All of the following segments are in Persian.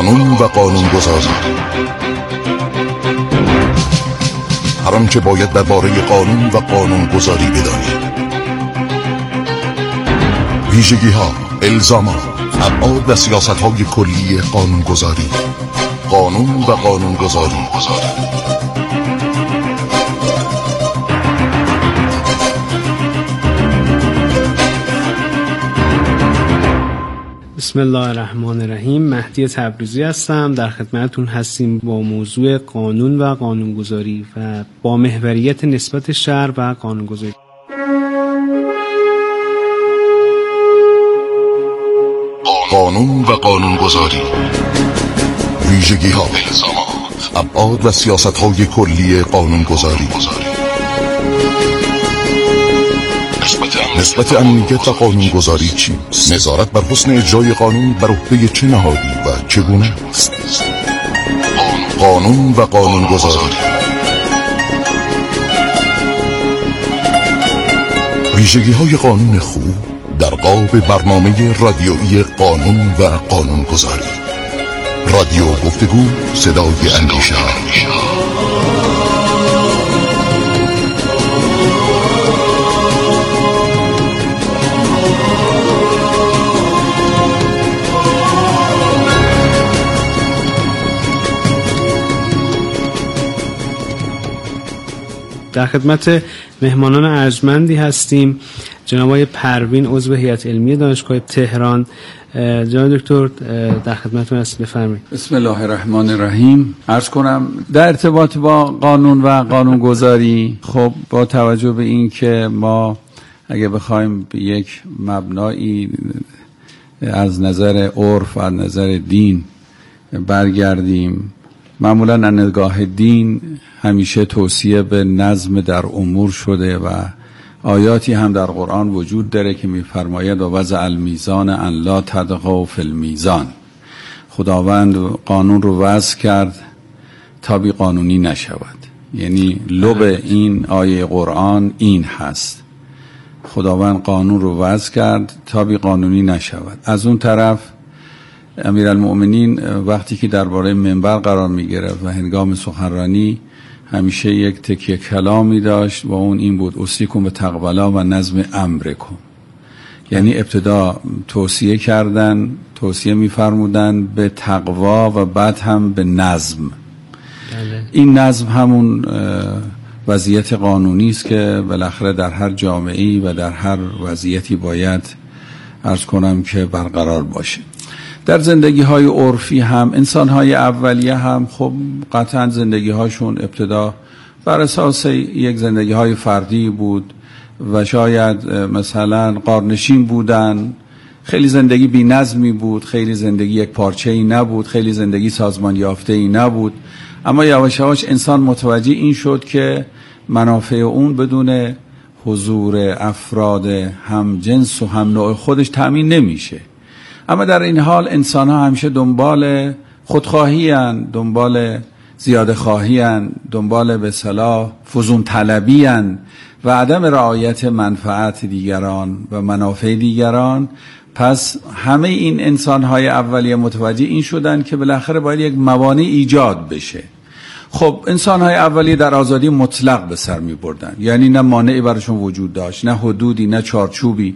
قانون و قانونگذاری. هر آنچه باید درباره قانون و قانونگذاری بدانید. ویژگی‌ها، الزامات، ابعاد و سیاست‌های کلی قانونگذاری. قانون و قانونگذاری. بسم الله الرحمن الرحیم. مهدی تبریزی هستم. در خدمتتون هستیم با موضوع قانون و قانونگذاری و با محوریت نسبت شرع و قانونگذاری. قانون و قانونگذاری. ویژگی‌ها، الزامات، ابعاد و سیاست‌های کلی قانونگذاری. نسبت امنیت و قانونگذاری چیست؟ نظارت بر حسن اجرای قانون بر عهده چه نهادی و چگونه است؟ قانون و قانونگذاری. ویژگی‌های قانون خوب در قالب برنامه رادیویی قانون و قانونگذاری. رادیو گفتگو، صدای اندیشه. در خدمت مهمانان ارجمندی هستیم. جناب آقای پروین، عضو هیئت علمی دانشگاه تهران. جناب دکتر در خدمتتون هستیم، بفرمایید. بسم الله الرحمن الرحیم. عرض کنم در ارتباط با قانون و قانونگذاری، خب با توجه به این که ما اگه بخوایم به یک مبنایی از نظر عرف و از نظر دین برگردیم، معمولا از نگاه دین همیشه توصیه به نظم در امور شده و آیاتی هم در قرآن وجود داره که می‌فرماید و وضع المیزان ان لا تطغوا فی المیزان. خداوند قانون رو وضع کرد تا بی قانونی نشود. یعنی لب این آیه قرآن این هست، خداوند قانون رو وضع کرد تا بی قانونی نشود. از اون طرف امیرالمؤمنین وقتی که درباره منبر قرار می‌گرفت و هنگام سخنرانی همیشه یک تکیه کلامی داشت و اون این بود: اوصیکم بتقوی الله و نظم امرکم. یعنی ابتدا توصیه کردن، توصیه می‌فرمودن به تقوا و بعد هم به نظم. این نظم همون وضعیت قانونی است که بالاخره در هر جامعه‌ای و در هر وضعیتی باید عرض کنم که برقرار باشه. در زندگی‌های عرفی هم انسان‌های اولیه هم خب قطعاً زندگی‌هاشون ابتدا بر اساس یک زندگی‌های فردی بود و شاید مثلا غارنشین بودن، خیلی زندگی بی‌نظمی بود، خیلی زندگی یک پارچه‌ای نبود، خیلی زندگی سازمان یافته‌ای نبود. اما یواش یواش انسان متوجه این شد که منافع اون بدون حضور افراد هم جنس و هم نوع خودش تأمین نمیشه. اما در این حال انسان ها همیشه دنبال خودخواهی هن، دنبال زیاده خواهی هن، دنبال به اصطلاح فزون طلبی هن و عدم رعایت منفعت دیگران و منافع دیگران. پس همه این انسان های اولیه متوجه این شدن که بالاخره باید یک موانع ایجاد بشه. خب انسان های اولیه در آزادی مطلق به سر می بردن، یعنی نه مانعی براشون وجود داشت، نه حدودی، نه چارچوبی.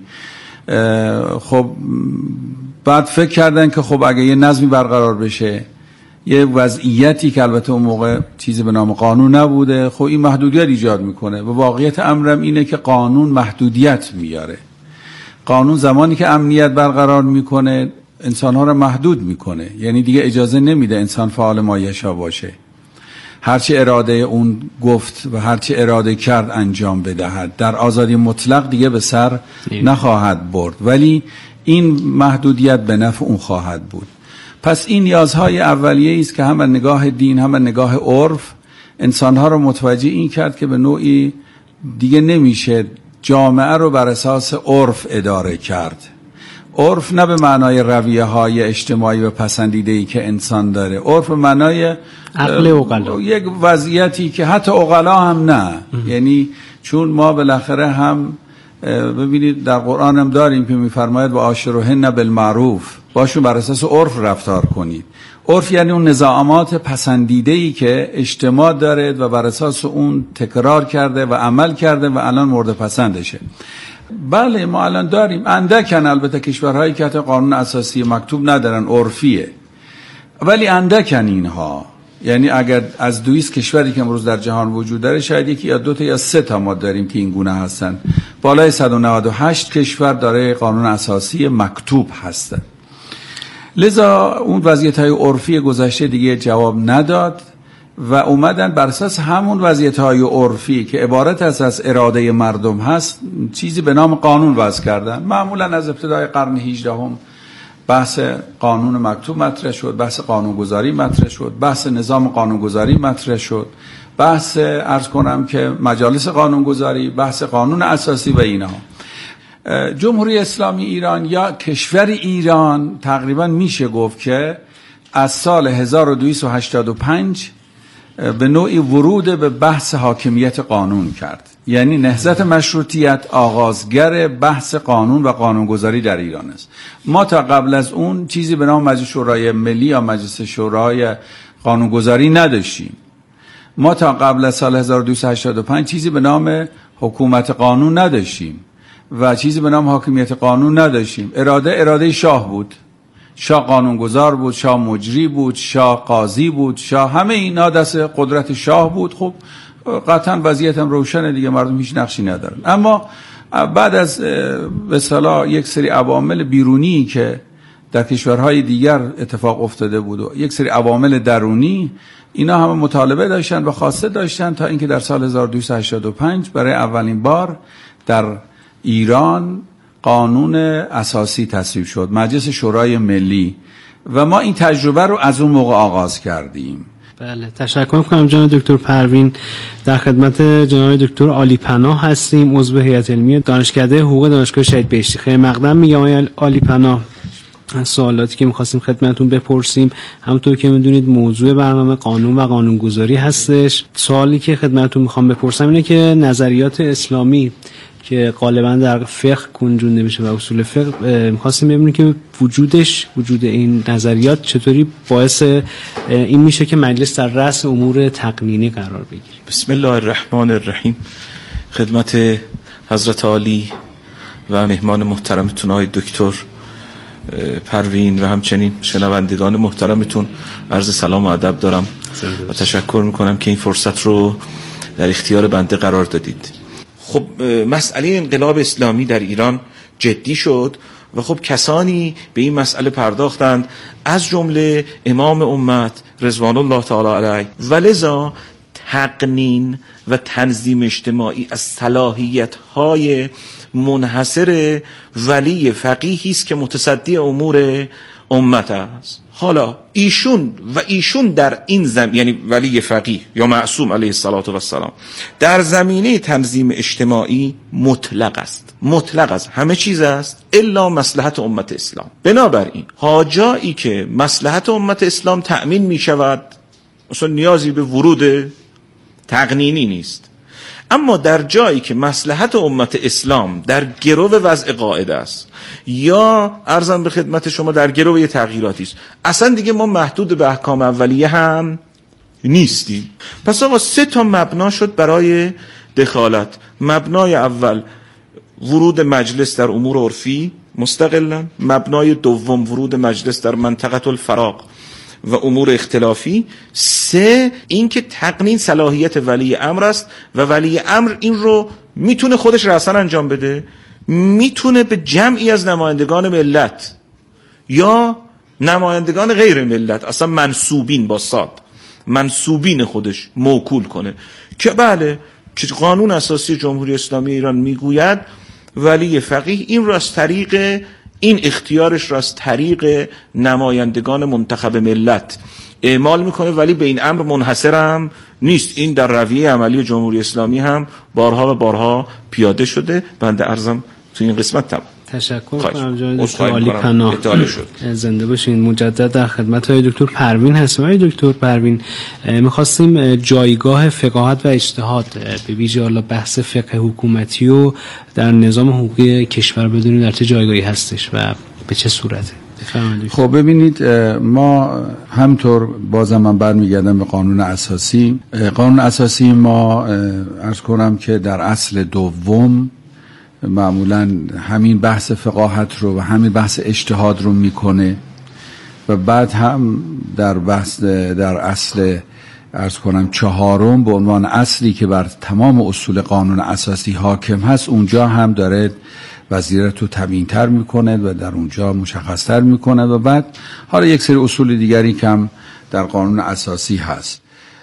خب بعد فکر کردن که خب اگه یه نظمی برقرار بشه، یه وضعیتی که البته اون موقع چیزی به نام قانون نبوده، خب این محدودیت ایجاد میکنه و واقعیت امرم اینه که قانون محدودیت میاره. قانون زمانی که امنیت برقرار میکنه انسانها رو محدود میکنه، یعنی دیگه اجازه نمیده انسان فعال مایشا باشه، هرچی اراده اون گفت و هرچی اراده کرد انجام بدهد. در آزادی مطلق دیگه به سر نخواهد برد، ولی این محدودیت به نفع اون خواهد بود. پس این نیازهای اولیه است که هم از نگاه دین هم از نگاه عرف انسانها رو متوجه این کرد که به نوعی دیگه نمیشه جامعه رو بر اساس عرف اداره کرد. عرف نه به معنای رویه های اجتماعی و پسندیده‌ای که انسان داره، عرف به معنای عقل عقلا، یک وضعیتی که حتی عقلا هم نه. یعنی چون ما بالاخره هم ببینید در قرآن هم داریم که میفرماید و عاشروهن بالمعروف، باشون بر اساس عرف رفتار کنید. عرف یعنی اون نظامات پسندیده‌ای که اجتماع داره و بر اساس اون تکرار کرده و عمل کرده و الان مورد پسندشه. بله ما الان داریم اندکن، البته کشورهایی که حتی قانون اساسی مکتوب ندارن، عرفیه، ولی اندکن اینها. یعنی اگر از 200 کشوری که امروز در جهان وجود داره شاید یکی یا 2 تا یا 3 تا ما داریم که این گونه هستن. بالای 198 کشور داره قانون اساسی مکتوب هستن. لذا اون وضعیت‌های عرفی گذشته دیگه جواب نداد و اومدن بر اساس همون وضعیت‌های عرفی که عبارت از اراده مردم هست چیزی به نام قانون وضع کردن. معمولا از ابتدای قرن 18 بحث قانون مکتوب مطرح شد، بحث قانونگذاری مطرح شد، بحث نظام قانونگذاری مطرح شد، بحث عرض کنم که مجالس قانونگذاری، بحث قانون اساسی و اینها. جمهوری اسلامی ایران یا کشور ایران تقریبا میشه گفت که از سال 1285 به نوعی ورود به بحث حاکمیت قانون کرد. یعنی نهضت مشروطیت آغازگر بحث قانون و قانونگذاری در ایران است. ما تا قبل از اون چیزی به نام مجلس شورای ملی یا مجلس شورای قانونگذاری نداشتیم. ما تا قبل از سال 1285 چیزی به نام حکومت قانون نداشتیم و چیزی به نام حاکمیت قانون نداشتیم. اراده شاه بود. شاه قانونگذار بود، شاه مجری بود، شاه قاضی بود، شاه، همه اینا دست قدرت شاه بود. خب قطعا وضعیتم روشنه دیگه، مردم هیچ نقشی ندارن. اما بعد از به اصطلاح یک سری عوامل بیرونی که در کشورهای دیگر اتفاق افتاده بود و یک سری عوامل درونی، اینا همه مطالبه داشتن و خواسته داشتن تا اینکه در سال 1285 برای اولین بار در ایران قانون اساسی تصویب شد، مجلس شورای ملی، و ما این تجربه رو از اون موقع آغاز کردیم. بله، تشکر می‌کنم جناب دکتر پروین. در خدمت جناب دکتر عالی‌پناه هستیم، عضو هیئت علمی دانشکده حقوق دانشگاه شهید بهشتی. خیلی مقدم میگم آقای عالی‌پناه. سوالاتی که می‌خواستیم خدمتتون بپرسیم، همونطور که می‌دونید موضوع برنامه قانون و قانونگذاری هستش. سوالی که خدمتتون می‌خوام بپرسم اینه که نظریات اسلامی که غالبا در فقه گنجونده میشه و اصول فقه، می‌خواستیم ببینیم که وجود این نظریات چطوری باعث این میشه که مجلس در رأس امور تقنینی قرار بگیره. بسم الله الرحمن الرحیم. خدمت حضرت عالی و مهمان محترمتون آقای دکتر پروین و همچنین شنوندگان محترمتون عرض سلام و ادب دارم و تشکر میکنم که این فرصت رو در اختیار بنده قرار دادید. خب مسئله انقلاب اسلامی در ایران جدی شد و خب کسانی به این مسئله پرداختند، از جمله امام امت رضوان الله تعالی علیه، و لذا تقنین و تنظیم اجتماعی از صلاحیت‌های منحصر ولی فقیهی است که متصدی امور امت است. حالا ایشون در این زمین، یعنی ولی فقیه یا معصوم علیه السلام، در زمینه تنظیم اجتماعی مطلق است، همه چیز است الا مصلحت امت اسلام. بنابراین جایی که مصلحت امت اسلام تأمین می شود اصلا نیازی به ورود تقنینی نیست، اما در جایی که مصلحت امت اسلام در گرو وضع قاعده است یا عرضم به خدمت شما در گرو یه تغییراتی است، اصلا دیگه ما محدود به احکام اولیه هم نیستیم. پس آقا 3 مبنا شد برای دخالت. مبنای اول ورود مجلس در امور عرفی مستقلا، مبنای دوم ورود مجلس در منطقه الفراغ و امور اختلافی، 3 این که تقنین صلاحیت ولی امر است و ولی امر این رو میتونه خودش رأساً انجام بده، میتونه به جمعی از نمایندگان ملت یا نمایندگان غیر ملت، اصلا منسوبین با صاد، منسوبین خودش موکول کنه که بله که قانون اساسی جمهوری اسلامی ایران میگوید ولی فقیه این رو از طریق این اختیارش را از طریق نمایندگان منتخب ملت اعمال میکنه، ولی به این امر منحصر هم نیست. این در رویه عملی جمهوری اسلامی هم بارها و بارها پیاده شده. بنده عرضم تو این قسمت تمام. تشکر کنم جناب دکتر عالی‌پناه. زنده باشین. مجدد در خدمت های دکتر پروین هستیم. های دکتر پروین، میخواستیم جایگاه فقاهت و اجتهاد به ویژه حالا بحث فقه حکومتی و در نظام حقوقی کشور بدونیم در چه جایگاهی هستش و به چه صورته. خب ببینید، ما همطور بازم من برمیگردم به قانون اساسی. قانون اساسی ما عرض کنم که در اصل دوم معمولا همین بحث فقاهت رو و همین بحث اجتهاد رو میکنه و بعد هم در اصل عرض کنم چهارم به عنوان اصلی که بر تمام اصول قانون اساسی حاکم هست، اونجا هم داره وضعیت رو تبیین‌تر میکنه و در اونجا مشخص‌تر میکنه و بعد حالا یک سری اصول دیگری که هم در قانون اساسی هست.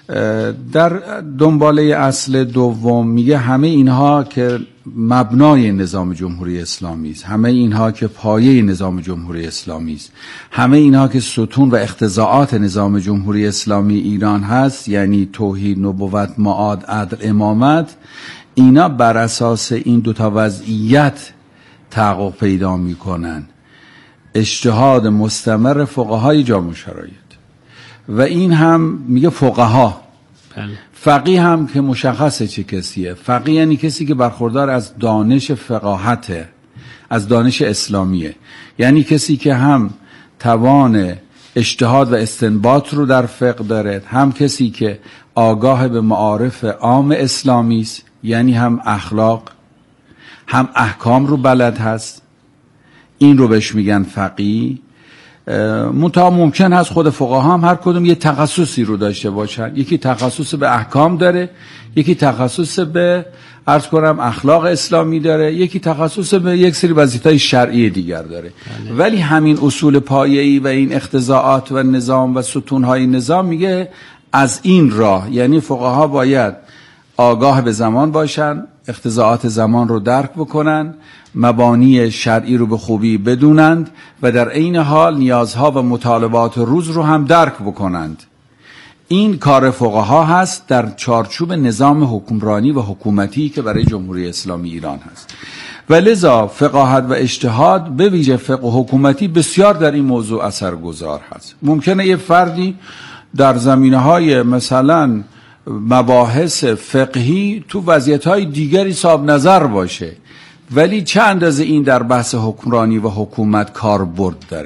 در دنباله اصل دوم میگه همه اینها که مبنای نظام جمهوری اسلامی است، همه اینها که پایه نظام جمهوری اسلامی است، همه اینها که ستون و اقتضاعات نظام جمهوری اسلامی ایران هست، یعنی توحید، نبوت، معاد، عدل، امامت، اینا بر اساس این دوتا وضعیت تحقق پیدا میکنن. اجتهاد مستمر فقهای جامع شرایط و این هم میگه فقها. فقیه هم که مشخصه چه کسیه. فقیه یعنی کسی که برخوردار از دانش فقاهته، از دانش اسلامیه، یعنی کسی که هم توان اجتهاد و استنباط رو در فقه داره، هم کسی که آگاه به معارف عام اسلامی است، یعنی هم اخلاق هم احکام رو بلد هست. این رو بهش میگن فقیه. منتها ممکن هست خود فقها هم هر کدوم یه تخصصی رو داشته باشن. یکی تخصص به احکام داره، یکی تخصص به عرض کنم اخلاق اسلامی داره، یکی تخصص به یک سری وظیفه‌های شرعی دیگر داره. ولی همین اصول پایه‌ای و این اقتضاعات و نظام و ستون‌های نظام میگه از این راه، یعنی فقها باید آگاه به زمان باشن، اقتضاعات زمان رو درک بکنن، مبانی شرعی رو به خوبی بدونند و در عین حال نیازها و مطالبات روز رو هم درک بکنند. این کار فقها هست در چارچوب نظام حکمرانی و حکومتی که برای جمهوری اسلامی ایران هست. و لذا فقاهت و اجتهاد به ویژه فقه حکومتی بسیار در این موضوع اثرگذار هست. ممکنه یه فردی در زمینه‌های مثلا مباحث فقهی تو وضعیت‌های دیگری صاحب نظر باشه، ولی چه اندازه این در بحث حکمرانی و حکومت کاربرد داره.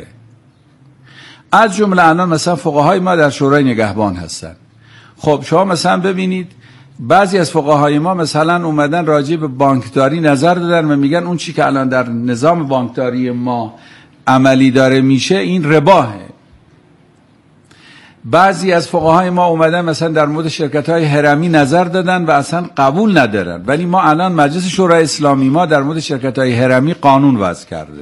از جمله الان مثلا فقهای ما در شورای نگهبان هستن. خب شما مثلا ببینید بعضی از فقهای ما مثلا اومدن راجع به بانکداری نظر دادن و میگن اون چی که الان در نظام بانکداری ما عملی داره میشه این رباه. بعضی از فقهای ما اومدن مثلا در مورد شرکت‌های هرمی نظر دادن و اصلا قبول ندارن، ولی ما الان مجلس شورای اسلامی ما در مورد شرکت‌های هرمی قانون وضع کرده.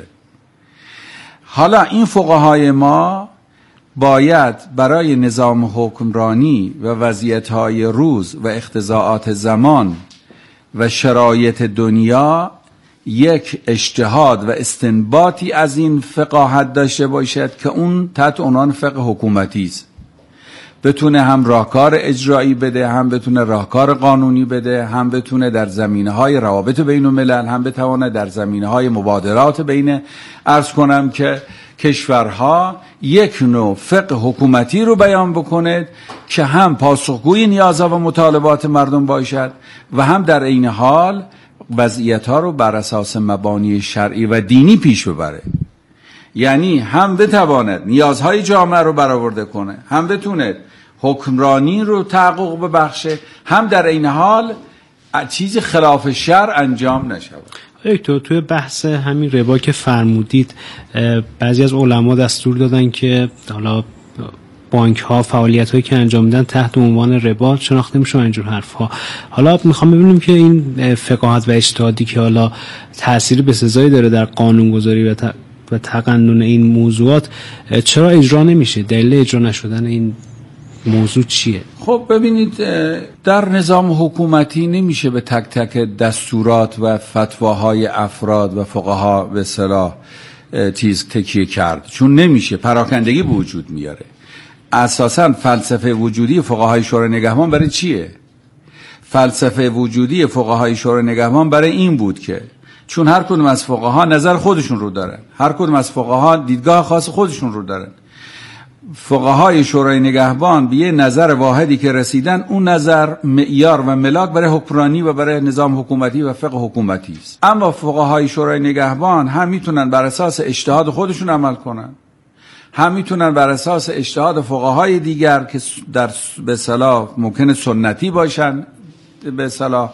حالا این فقهای ما باید برای نظام حکمرانی و وضعیت‌های روز و اقتضاعات زمان و شرایط دنیا یک اجتهاد و استنباطی از این فقاهت داشته باشد که اون تحت عنوان فقه حکومتی است. بتونه هم راهکار اجرایی بده، هم بتونه راهکار قانونی بده، هم بتونه در زمینه‌های روابط بین الملل، هم بتونه در زمینه‌های مبادرات بین عرض کنم که کشورها یک نوع فقه حکومتی رو بیان بکنه که هم پاسخگوی نیازها و مطالبات مردم باشد و هم در عین حال وضعیت‌ها رو بر اساس مبانی شرعی و دینی پیش ببره. یعنی هم بتواند نیازهای جامعه رو برآورده کنه، هم بتونه حکمرانی رو تحقق ببخشه، هم در این حال چیزی خلاف شرع انجام نشود. توی بحث همین ربا که فرمودید، بعضی از علما دستور دادن که حالا بانک ها فعالیت هایی که انجام میدن تحت عنوان ربا شناخته میشه، اینجور حرف ها. حالا میخوام ببینیم که این فقاهت و اجتهادی که حالا تأثیری به سزایی داره در قانونگذاری و تقنن این موضوعات چرا اجرا نمیشه؟ دلیل اجرا نشدن این موضوع چیه؟ خب ببینید، در نظام حکومتی نمیشه به تک تک دستورات و فتواهای افراد و فقها به اصطلاح تکیه کرد، چون نمیشه، پراکندگی به وجود میاره. اساساً فلسفه وجودی فقهای شورای نگهبان برای چیه؟ فلسفه وجودی فقهای شورای نگهبان برای این بود که چون هر کدوم از فقها نظر خودشون رو دارن، هر کدوم از فقها دیدگاه خاص خودشون رو دارن، فقهای شورای نگهبان به یه نظر واحدی که رسیدن، اون نظر معیار و ملاک برای حکمرانی و برای نظام حکومتی و فقه حکومتی است. اما فقهای شورای نگهبان هم میتونن بر اساس اجتهاد خودشون عمل کنن، هم میتونن بر اساس اجتهاد فقهای دیگر که در به اصطلاح ممکنه سنتی باشن به اصطلاح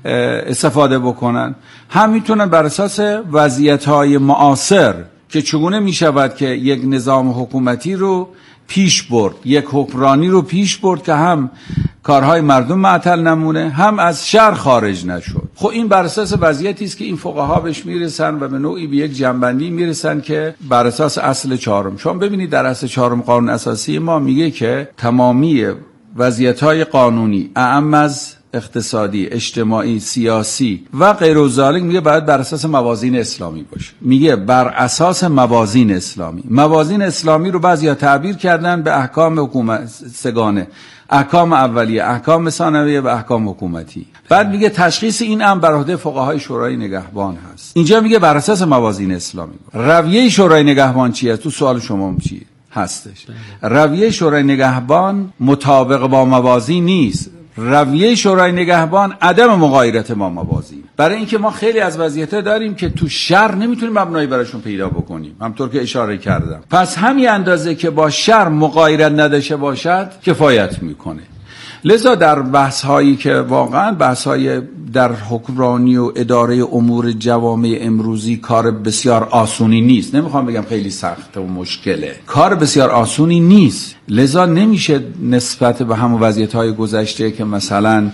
استفاده بکنن، هم میتونن بر اساس وضعیت‌های معاصر که چگونه میشود که یک نظام حکومتی رو پیش برد، یک حکمرانی رو پیش برد که هم کارهای مردم معطل نمونه، هم از شر خارج نشد. خب این بر اساس وضعیتی است که این فقها بهش میرسن و به نوعی به یک جنبندی میرسن که بر اساس اصل چهارم. شما ببینید در اصل چهارم قانون اساسی ما میگه که تمامی وضعیت‌های قانونی اعم از اقتصادی، اجتماعی، سیاسی و غیر ذالک میگه باید بر اساس موازین اسلامی باشه. میگه بر اساس موازین اسلامی. موازین اسلامی رو بعضیا تعبیر کردن به احکام حکومت سگانه، احکام اولیه، احکام ثانویه و احکام حکومتی. بعد میگه تشخیص این امر بر عهده فقهای شورای نگهبان هست. اینجا میگه بر اساس موازین اسلامی. رویه شورای نگهبان چیه؟ تو سوال شما چیه؟ هستش. رویه شورای نگهبان مطابق با موازین نیست. رویه شورای نگهبان عدم مغایرت با موازین. برای اینکه ما خیلی از وضعیت‌ها داریم که تو شر نمیتونیم مبنایی براشون پیدا بکنیم، همطور که اشاره کردم. پس همین اندازه که با شر مغایرت نداشته باشد کفایت میکنه. لذا در بحث‌هایی که واقعاً بحث‌های در حکمرانی و اداره امور جوامع امروزی کار بسیار آسونی نیست. نمیخوام بگم خیلی سخته و مشکله. کار بسیار آسونی نیست. لذا نمیشه نسبت به همون وضعیت‌های گذشته که مثلا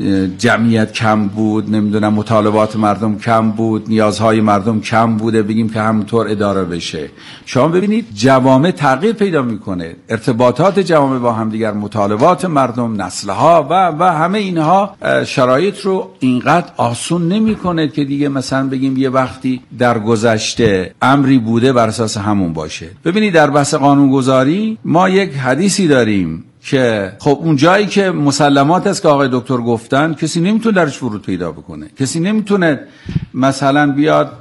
جمعیت کم بود، نمیدونم مطالبات مردم کم بود، نیازهای مردم کم بوده بگیم که همونطور اداره بشه. شما ببینید جوامع تغییر پیدا میکنه، ارتباطات جوامع با هم دیگر، مطالبات مردم، نسلها و همه اینها شرایط رو اینقدر آسون نمیکنه که دیگه مثلا بگیم یه وقتی در گذشته امری بوده بر اساس همون باشه. ببینید در بحث قانونگذاری ما یک حدیثی داریم که خب اون جایی که مسلمات است که آقای دکتر گفتن کسی نمیتونه درش ورود پیدا بکنه، کسی نمیتونه مثلا بیاد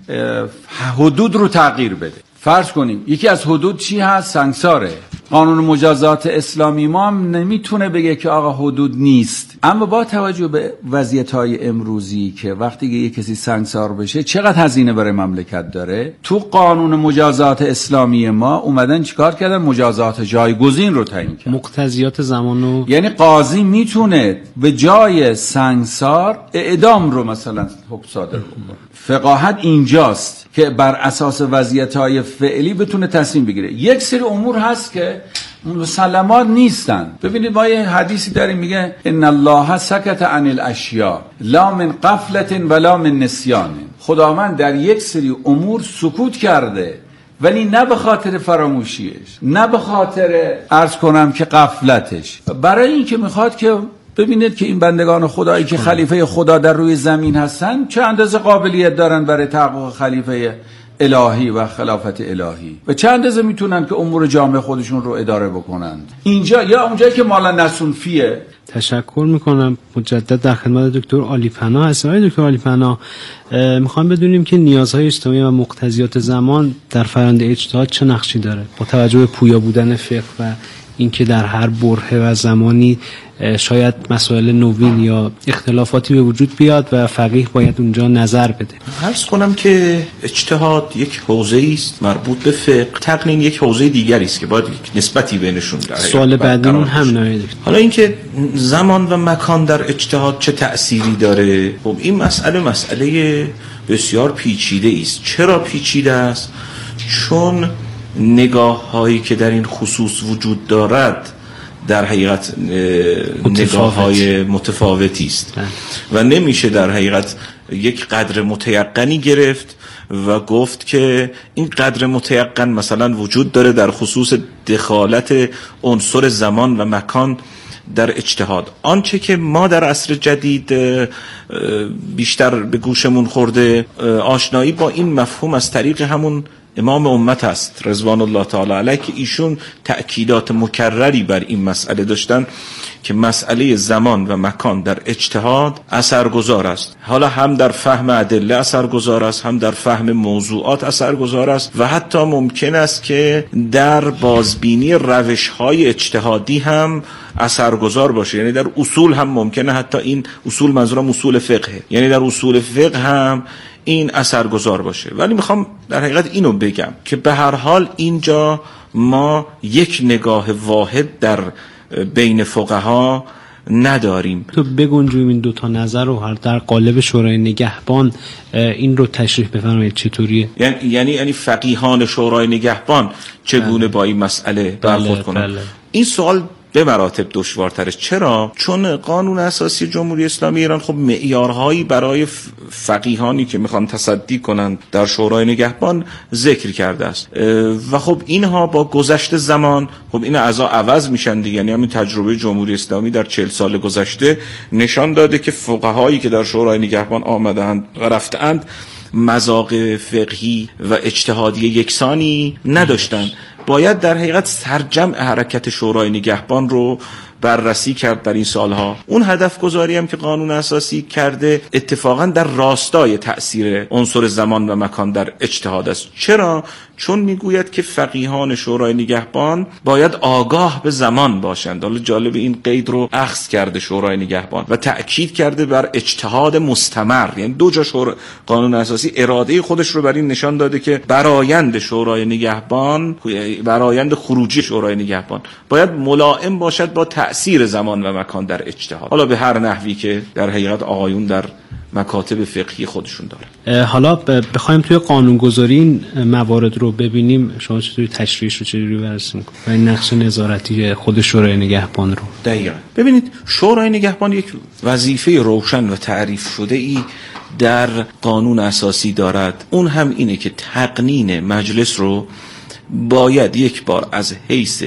حدود رو تغییر بده. فرض کنیم یکی از حدود چی هست؟ سنگساره. قانون مجازات اسلامی ما هم نمیتونه بگه که آقا حدود نیست، اما با توجه به وضعیت‌های امروزی که وقتی یه کسی سنگسار بشه چقدر هزینه برای مملکت داره، تو قانون مجازات اسلامی ما اومدن چیکار کردن؟ مجازات جایگزین رو تعیین کردن، مقتضیات زمانو. یعنی قاضی میتونه به جای سنگسار اعدام رو مثلا حکم صادر بکنه. فقاهت اینجاست که بر اساس وضعیت‌های فعلی بتونه تصمیم بگیره. یک سری امور هست که مسلمات نیستن. ببینید ما یه حدیثی داریم میگه ان الله سکت عن الاشیاء لا من غفلت ولا من نسیان. خداوند در یک سری امور سکوت کرده ولی نه به خاطر فراموشیش، نه به خاطر عرض کنم که غفلتش، برای اینکه میخواد که ببینید که این بندگان خدایی که خلیفه خدا در روی زمین هستن چه اندازه قابلیت دارن برای تحقق خلیفه الهی و خلافت الهی و چه اندازه میتونن که امور جامعه خودشون رو اداره بکنند. اینجا یا اونجایی که مالا نسونفیه. تشکر میکنم. مجدد در خدمت دکتر عالیپناه هستم. آقای دکتر عالیپناه، میخوام بدونیم که نیازهای اجتماعی و مقتضیات زمان در فرآیند اجتهاد چه نقشی داره با توجه به پویا بودن فقه و اینکه در هر برهه و زمانی شاید مسائل نوین یا اختلافاتی به وجود بیاد و فقیه باید اونجا نظر بده. عرض کنم که اجتهاد یک حوزه‌ای است مربوط به فقه، تقنین یک حوزه دیگری است که باید نسبتی بینشون داره. سوال بعدیمون همینه. حالا اینکه زمان و مکان در اجتهاد چه تأثیری داره، خب این مسئله بسیار پیچیده است. چرا پیچیده است؟ چون نگاه هایی که در این خصوص وجود دارد در حقیقت نگاه های متفاوتی است و نمیشه در حقیقت یک قدر متیقنی گرفت و گفت که این قدر متیقن مثلا وجود داره در خصوص دخالت عنصر زمان و مکان در اجتهاد. آنچه که ما در عصر جدید بیشتر به گوشمون خورده آشنایی با این مفهوم از طریق همون امام امت است رضوان الله تعالی علیه که ایشون تأکیدات مکرری بر این مسئله داشتن که مسئله زمان و مکان در اجتهاد اثرگذار است. حالا هم در فهم ادله اثرگذار است، هم در فهم موضوعات اثرگذار است و حتی ممکن است که در بازبینی روش‌های اجتهادی هم اثرگذار باشه. یعنی در اصول هم ممکنه، حتی این اصول منظورم اصول فقه، یعنی در اصول فقه هم این اثرگذار باشه. ولی میخوام در حقیقت اینو بگم که به هر حال اینجا ما یک نگاه واحد در بین فقها نداریم. تو بگنجویم این دوتا نظر رو در قالب شورای نگهبان این رو تشریح بفرمایید چطوریه؟ یعنی فقیهان شورای نگهبان چگونه با این مسئله برخورد کنند؟ این سوال به مراتب دشوارتره. چرا؟ چون قانون اساسی جمهوری اسلامی ایران خب معیارهایی برای فقیهانی که میخوان تصدی کنند در شورای نگهبان ذکر کرده است و خب اینها با گذشت زمان خب این اعضا عوض میشن دیگه. یعنی همین تجربه جمهوری اسلامی در 40 سال گذشته نشان داده که فقهایی که در شورای نگهبان آمدند و رفتند مذاق فقهی و اجتهادی یکسانی نداشتند. باید در حقیقت سرجمع حرکت شورای نگهبان رو بررسی کرد در این سالها. اون هدف گذاری هم که قانون اساسی کرده اتفاقا در راستای تأثیر عنصر زمان و مکان در اجتهاد است. چرا؟ چون میگوید که فقیهان شورای نگهبان باید آگاه به زمان باشند. حالا جالب این قید رو اخذ کرده شورای نگهبان و تأکید کرده بر اجتهاد مستمر. یعنی دو جا قانون اساسی اراده خودش رو بر این نشان داده که برآیند شورای نگهبان، برآیند خروجی شورای نگهبان باید ملائم باشد با تأثیر زمان و مکان در اجتهاد، حالا به هر نحوی که در حقیقت آقایون در مکاتب فقهی خودشون داره. حالا بخوایم توی قانونگذاری این موارد رو ببینیم، شما چطوری تشریحش رو چجوری بررسی می‌کنید و این نقش نظارتی خود شورای نگهبان رو؟ دقیقاً ببینید، شورای نگهبان یک وظیفه روشن و تعریف شده ای در قانون اساسی دارد. اون هم اینه که تقنین مجلس رو باید یک بار از حیث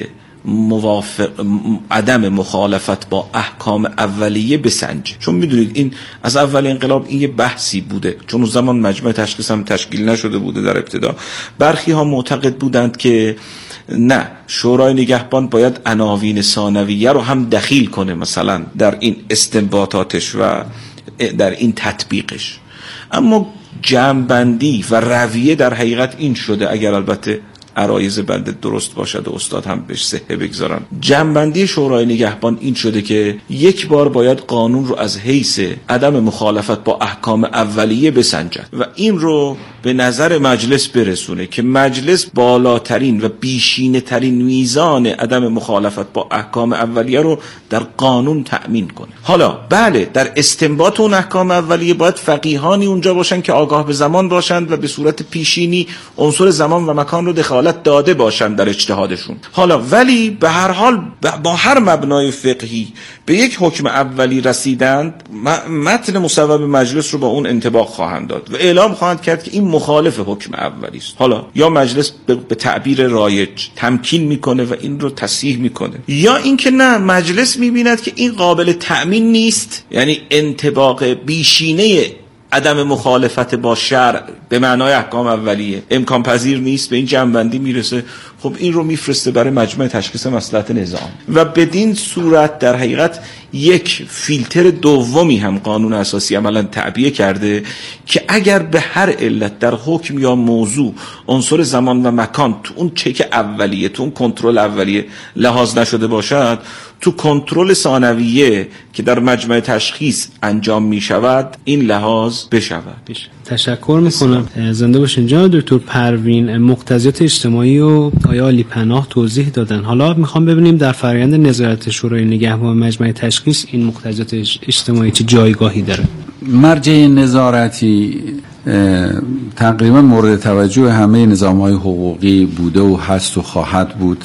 عدم مخالفت با احکام اولیه بسنجه. چون میدونید این از اول انقلاب این یه بحثی بوده، چون اون زمان مجمع تشخیص هم تشکیل نشده بوده. در ابتدا برخی ها معتقد بودند که نه، شورای نگهبان باید عناوین ثانویه رو هم دخیل کنه مثلا در این استنباطاتش و در این تطبیقش. اما جمع‌بندی و رویه در حقیقت این شده، اگر البته عرایض بنده درست باشد و استاد هم بهش صحه بگذارن، جمع‌بندی شورای نگهبان این شده که یک بار باید قانون رو از حیث عدم مخالفت با احکام اولیه بسنجد و این رو به نظر مجلس برسونه که مجلس بالاترین و بیشینه ترین میزان عدم مخالفت با احکام اولیه رو در قانون تأمین کنه. حالا بله، در استنباط اون احکام اولیه باید فقیهانی اونجا باشن که آگاه به زمان باشند و به صورت پیشینی عنصر زمان و مکان رو دخالت داده باشند در اجتهادشون. حالا ولی به هر حال با هر مبنای فقهی به یک حکم اولی رسیدند، متن مصوب مجلس رو با اون انطباق خواهند داد و اعلام خواهند کرد که این مخالف حکم اولی است. حالا یا مجلس به تعبیر رایج تمکین میکنه و این رو تصحیح میکنه، یا اینکه نه، مجلس میبیند که این قابل تأمین نیست، یعنی انطباق بیشینه عدم مخالفت با شرع به معنای احکام اولیه امکان پذیر نیست، به این جنبندی میرسه. خب این رو میفرسته برای مجمع تشخیص مصلحت نظام و بدین صورت در حقیقت یک فیلتر دومی هم قانون اساسی عملا تعبیه کرده که اگر به هر علت در حکم یا موضوع عنصر زمان و مکان تو اون چک اولیه، تو اون کنترل اولیه لحاظ نشده باشد، تو کنترل ثانویه که در مجمع تشخیص انجام می شود این لحاظ بشود. تشکر میکنم. زنده باشین. جناب دکتر پروین مقتضیات اجتماعی و آقای عالی پناه توضیح دادن. حالا میخوام ببینیم در فرآیند نظارت شورای نگهبان مجمع تشخیص این مقتضیات اجتماعی چه جایگاهی داره؟ مرجع نظارتی تقریبا مورد توجه همه نظام‌های حقوقی بوده و هست و خواهد بود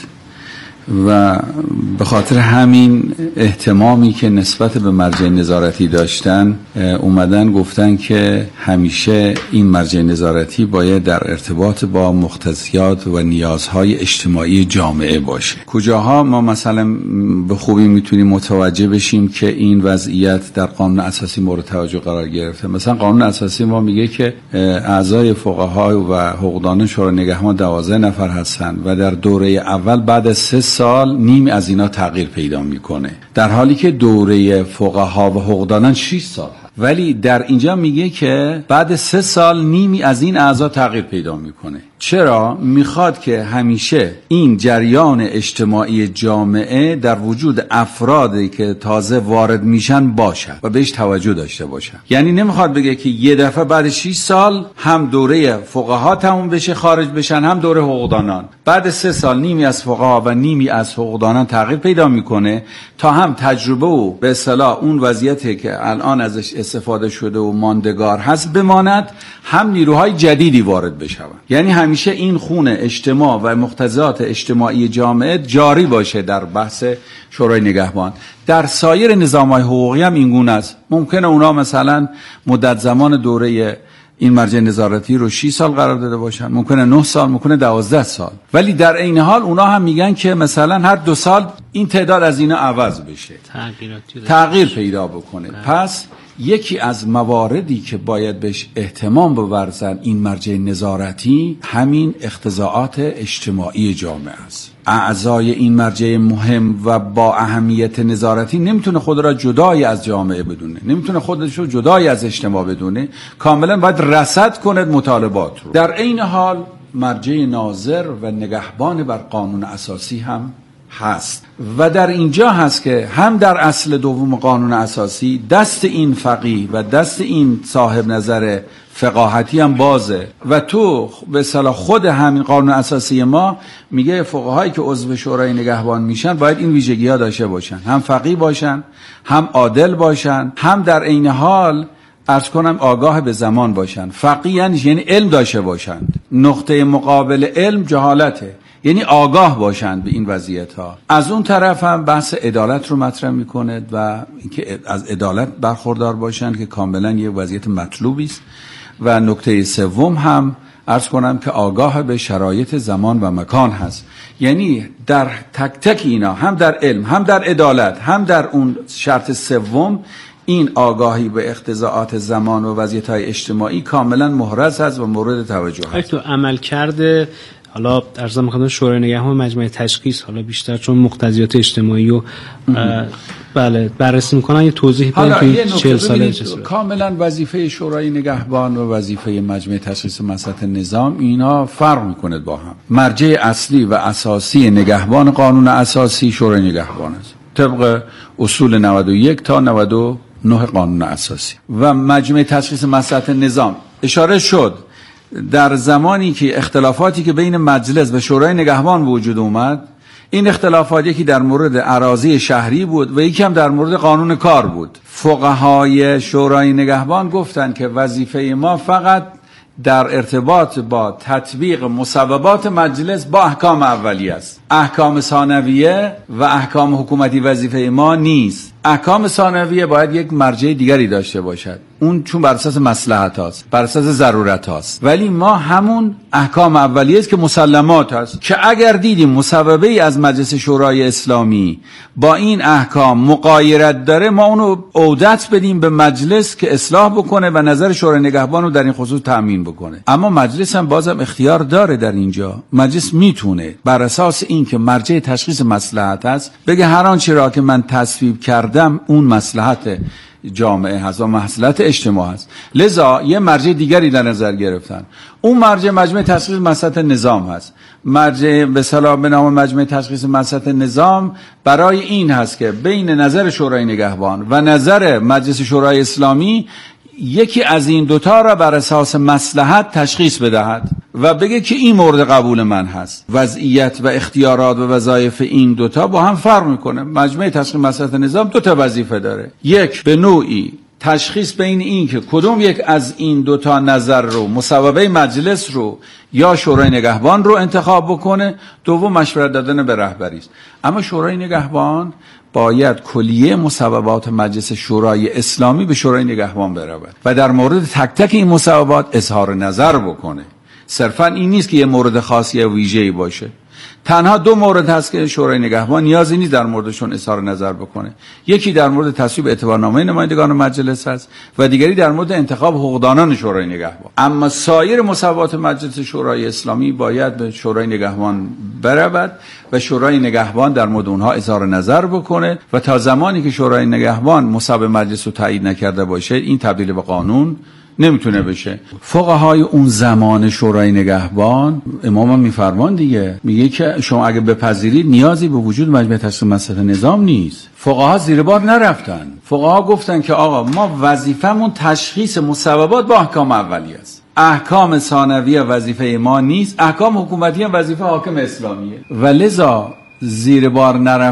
و به خاطر همین اهتمامی که نسبت به مرجع نظارتی داشتن اومدن گفتن که همیشه این مرجع نظارتی باید در ارتباط با مقتضیات و نیازهای اجتماعی جامعه باشه. کجاها ما مثلا به خوبی میتونیم متوجه بشیم که این وضعیت در قانون اساسی مورد توجه قرار گرفته؟ مثلا قانون اساسی ما میگه که اعضای فقها و حقوقدانان شورای نگهبان 12 نفر هستند و در دوره اول بعد از 3 سال نیم از اینا تغییر پیدا میکنه، در حالی که دوره فقها و حقوقدانان 6 سال هست. ولی در اینجا میگه که بعد 3 سال نیمی از این اعضا تغییر پیدا میکنه. چرا؟ میخواد که همیشه این جریان اجتماعی جامعه در وجود افرادی که تازه وارد میشن باشد و بهش توجه داشته باشن. یعنی نمیخواد بگه که یه دفعه بعد 6 سال هم دوره فقها تموم بشه خارج بشن، هم دوره حقوقدانان. بعد 3 سال نیمی از فقها و نیمی از حقوقدانان تغییر پیدا میکنه تا هم تجربه و به اصطلاح اون وضعیتی که الان ازش استفاده شده و ماندگار هست بماند، هم نیروهای جدیدی وارد بشن. یعنی همیشه این خون اجتماع و مقتضیات اجتماعی جامعه جاری باشه در بحث شورای نگهبان. در سایر نظام‌های حقوقی هم این گونه است. ممکنه اونا مثلا مدت زمان دوره این مرجع نظارتی رو 6 سال قرار داده باشن، ممکنه 9 سال، ممکنه 12 سال، ولی در عین حال اونا هم میگن که مثلا هر 2 سال این تعداد از اینا عوض بشه، تغییر پیدا بکنه. پس یکی از مواردی که باید بهش اهتمام بورزن این مرجع نظارتی همین اقتضاعات اجتماعی جامعه است. اعضای این مرجع مهم و با اهمیت نظارتی نمیتونه خود را جدای از جامعه بدونه، نمیتونه خودش رو جدای از اجتماع بدونه، کاملا باید رصد کند مطالبات رو. در عین حال مرجع ناظر و نگهبان بر قانون اساسی هم هست و در اینجا هست که هم در اصل دوم قانون اساسی دست این فقیه و دست این صاحب نظر فقاهتی هم بازه و تو به اصطلاح خود همین قانون اساسی ما میگه فقهایی که عضو شورای نگهبان میشن باید این ویژگی ها داشته باشن، هم فقیه باشن، هم عادل باشن، هم در عین حال عرض کنم آگاه به زمان باشن. فقیه یعنی علم داشته باشند، نقطه مقابل علم جهالته، یعنی آگاه باشند به این وضعیت ها. از اون طرف هم بحث عدالت رو مطرح میکنه و اینکه از عدالت برخوردار باشند که کاملا یه وضعیت مطلوبی است. و نکته سوم هم عرض کنم که آگاه به شرایط زمان و مکان هست. یعنی در تک تک اینا، هم در علم، هم در عدالت، هم در اون شرط سوم، این آگاهی به اقتضاعات زمان و وضعیت‌های اجتماعی کاملا محرز هست و مورد توجه هست. تو عمل کرده حالا ارزم می‌کنم شورای نگهبان مجمع تشخیص، حالا بیشتر چون مقتضیات اجتماعی و بله بررسی می‌کنن، یه توضیح بدید که 40 ساله کاملا وظیفه شورای نگهبان و وظیفه مجمع تشخیص مصلحت نظام اینا فرق می‌کنه با هم. مرجع اصلی و اساسی نگهبان قانون اساسی شورای نگهبان است طبق اصول 91 تا 99 قانون اساسی. و مجمع تشخیص مصلحت نظام اشاره شد در زمانی که اختلافاتی که بین مجلس و شورای نگهبان وجود اومد، این اختلافات یکی در مورد اراضی شهری بود و یکی هم در مورد قانون کار بود. فقهای شورای نگهبان گفتند که وظیفه ما فقط در ارتباط با تطبیق مصوبات مجلس با احکام اولیه است. احکام ثانویه و احکام حکومتی وظیفه ما نیست. احکام ثانویه باید یک مرجع دیگری داشته باشد، اون چون بر اساس مصلحت هاست، بر اساس ضرورت هاست. ولی ما همون احکام اولیه است که مسلمات هست، که اگر دیدیم مصوبه ای از مجلس شورای اسلامی با این احکام مغایرت داره، ما اونو عودت بدیم به مجلس که اصلاح بکنه و نظر شورای نگهبان رو در این خصوص تأمین بکنه. اما مجلس هم بازم اختیار داره در اینجا. مجلس میتونه بر اساس این که مرجع تشخیص مصلحت است بگه هر آنچه را که من تصویب کردم اون مصلحت جامعه هست و مصلحت اجتماع هست، لذا یه مرجع دیگری در نظر گرفتن. اون مرجع مجمع تشخیص مصلحت نظام هست. مرجع به اصطلاح به نام مجمع تشخیص مصلحت نظام برای این هست که بین نظر شورای نگهبان و نظر مجلس شورای اسلامی یکی از این دوتا را بر اساس مصلحت تشخیص بدهد و بگه که این مورد قبول من هست. وضعیت و اختیارات و وظایف این دوتا با هم فرق میکنه. مجمع تشخیص مصلحت نظام دوتا وظیفه داره. یک، به نوعی تشخیص بین این که کدوم یک از این دوتا نظر رو، مصوبه مجلس رو یا شورای نگهبان رو انتخاب بکنه. دوم، مشورت دادن به رهبری است. اما شورای نگهبان باید کلیه مصوبات مجلس شورای اسلامی به شورای نگهبان برود و در مورد تک تک این مصوبات اظهار نظر بکنه. صرفا این نیست که یه مورد خاصی یا ویژه‌ای باشه. تنها دو مورد هست که شورای نگهبان نیازی نیست در موردشون اظهار نظر بکنه. یکی در مورد تصویب اعتبارنامه نمایندگان مجلس هست و دیگری در مورد انتخاب حقوقدانان شورای نگهبان. اما سایر مصوبات مجلس شورای اسلامی باید به شورای نگهبان برود و شورای نگهبان در مورد اونها اظهار نظر بکنه و تا زمانی که شورای نگهبان مصوبه مجلس رو تایید نکرده باشه این تبدیل به قانون نمیتونه بشه. فقهای اون زمان شورای نگهبان، امام هم میفرمان دیگه، میگه که شما اگه بپذیرید نیازی به وجود مجمع تصمیم مسئله نظام نیست. فقها زیر بار نرفتن. فقها گفتن که آقا ما وظیفمون تشخیص مسببات با احکام اولیه است. احکام ثانویه وظیفه ما نیست، احکام حکومتی هم وظیفه حاکم اسلامیه و لذا زیر بار نرفتن.